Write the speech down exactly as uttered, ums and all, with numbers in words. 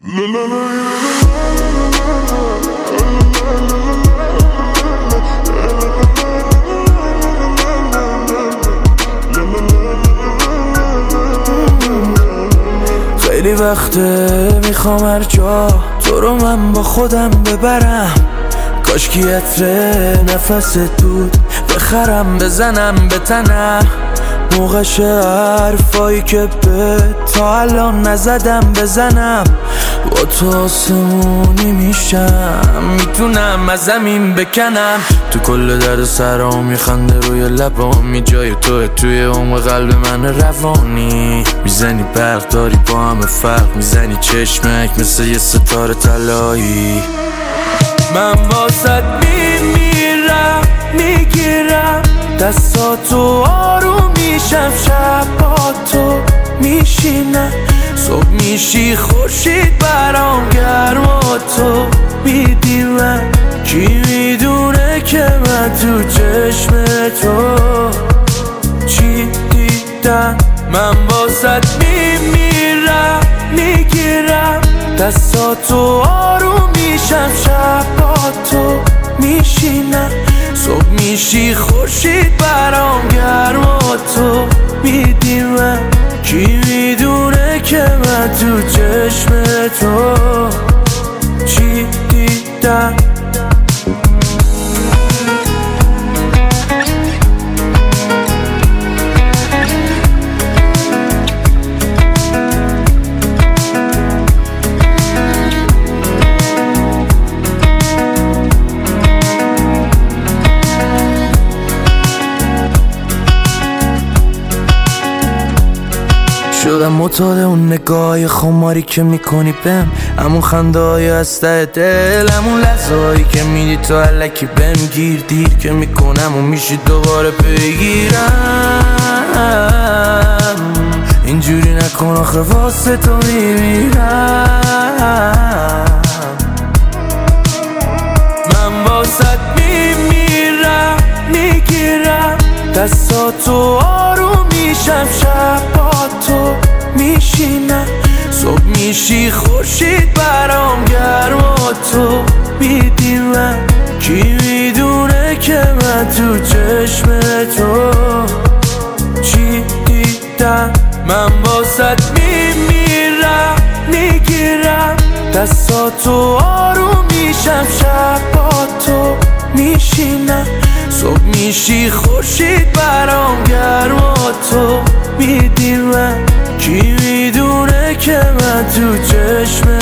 خیلی وقته میخوام هر جا تو رو من با خودم ببرم، کاش کی عطر نفس دود بخرم بزنم به تنم، موقعش حرفایی که به تا الان نزدم بزنم، با تو آسمونی میشم، میتونم از زمین بکنم، تو کل درد سرام میخنده روی لبامی، جای توه توی عمق قلب من روانی، میزنی برق داری با همه فرق، میزنی چشمک مثل یه ستاره طلایی، من واسط میمیرم میگیرم دستاتو آروم میشم، شب با تو میشینم، صبح میشی خورشید برام گرم و تو میدی من، کی میدونه که من تو چشم تو چی دیدم، من واسط میمیرم میگیرم دستاتو آروم میشم، شب با تو میشینم، صبح میشی خورشید برام گرم و تو میدی من، کی میدونه که من تو چشم تو چی دیدم. شدم معتاد اون نگاه خماری که میکنی بهم، همون خنده های از ته دل، همون لحظه هایی که میدی تو الکی بهم گیر، دیر که میکنم و میشی دوباره بگیرم، اینجوری نکن آخه واسه تو میمیرم، من واسط میمیرم میگیرم دستاتو آروم میشم، شب با تو میشینم، صبح میشی خورشید برام گرم و تو میدی من، کی میدونه که من تو چشم تو چی دیدم، من واسط میمیرم میگیرم دستاتو آروم میشم، شب با تو میشینم، صبح میشی خورشید برام گرم و تو میدی من، کی میدونه که من تو چشم